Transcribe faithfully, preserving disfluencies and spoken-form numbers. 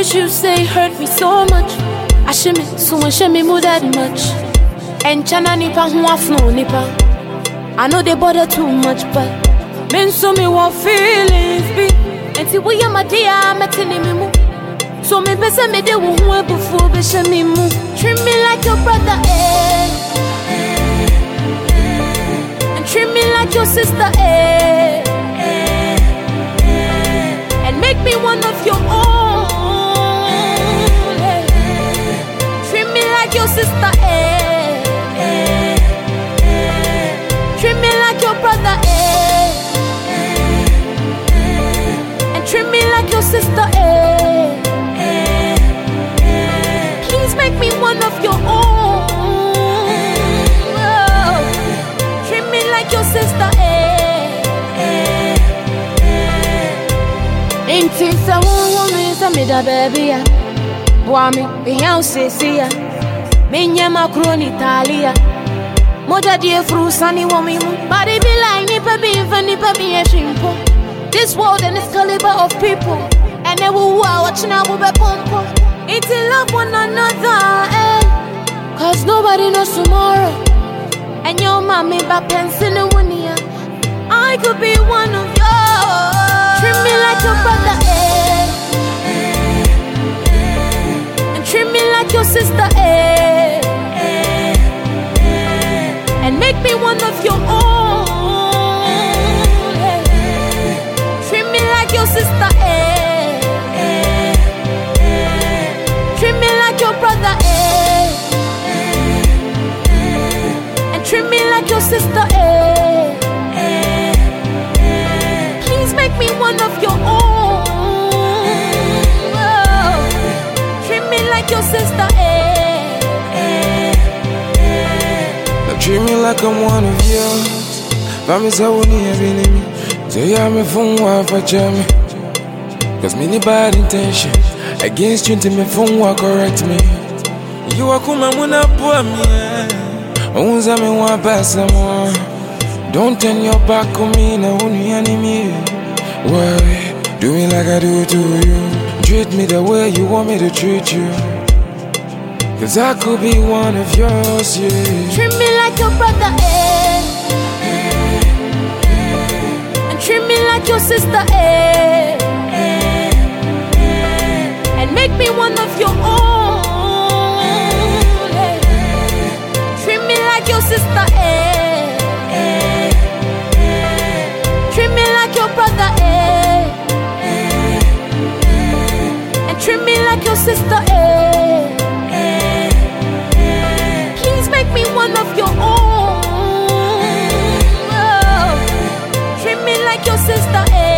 words you say hurt me so much. I shimmy, so I shimmy more that much. And chana nipa huafno nipa. I know they bother too much, but men so me want feelings be. And see we am a dear, I'm a tenny me. So me besa me de wo hu before be she me mu. Treat me like your brother, eh. And treat me like your sister, eh. And make me one of your own, eh. Treat me like your sister, eh. Treat me like your brother, eh. And treat me like your sister, eh. Make me one of your own. Oh, treat me like your sister, eh. Ain't it so woman, so me da baby, ya. Boy, me be house, see ya. Me nyama crony Italia. Moja die fru sunny woman, body be like nipa be even nipa be a shimpo. This world and its caliber of people, and they will watch now will be pompo. It's in love one another, eh? Cause nobody knows tomorrow. And your mommy back pencil in one year. I could be one of yours. Treat me like your brother, eh? And treat me like your sister, eh? And make me one of your own, eh? Treat me like your sister, eh? Treat me like your brother, eh. And treat me like your sister, eh. Please make me one of your own. Oh, treat me like your sister, eh. Now treat me like I'm one of yours. Promise I won't even me. Say I'm a phone wife for Jamie. Cause many bad intentions against you, me phone will correct me. You are come and wanna pour me. Owns me one pass more. Don't turn your back on me, no only enemy. Why do me like I do to you? Treat me the way you want me to treat you. Cause I could be one of yours, yeah. Treat me like your brother, eh. And treat me like your sister, eh. And make me one of your own, eh. Treat me like your sister, eh. Treat me like your brother, eh. And treat me like your sister, eh. Please make me one of your own. Oh, treat me like your sister, eh.